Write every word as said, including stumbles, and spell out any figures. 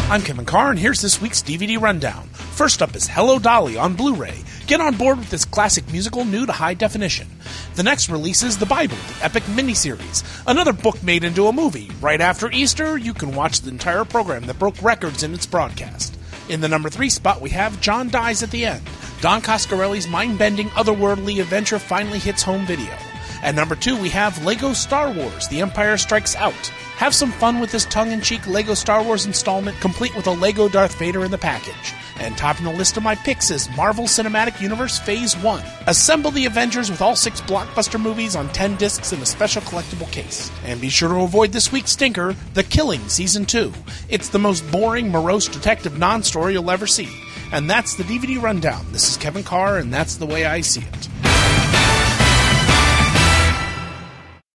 I'm Kevin Carr, and here's this week's D V D rundown. First up is Hello Dolly on Blu-ray. Get on board with this classic musical new to high definition. The next release is The Bible, the epic miniseries, another book made into a movie. Right after Easter, you can watch the entire program that broke records in its broadcast. In the number three spot, we have John Dies at the End. Don Coscarelli's mind-bending, otherworldly adventure finally hits home video. At number two, we have Lego Star Wars, The Empire Strikes Out. Have some fun with this tongue-in-cheek Lego Star Wars installment, complete with a Lego Darth Vader in the package. And topping the list of my picks is Marvel Cinematic Universe Phase one. Assemble the Avengers with all six blockbuster movies on ten discs in a special collectible case. And be sure to avoid this week's stinker, The Killing Season two. It's the most boring, morose detective non-story you'll ever see. And that's the D V D rundown. This is Kevin Carr, and that's the way I see it.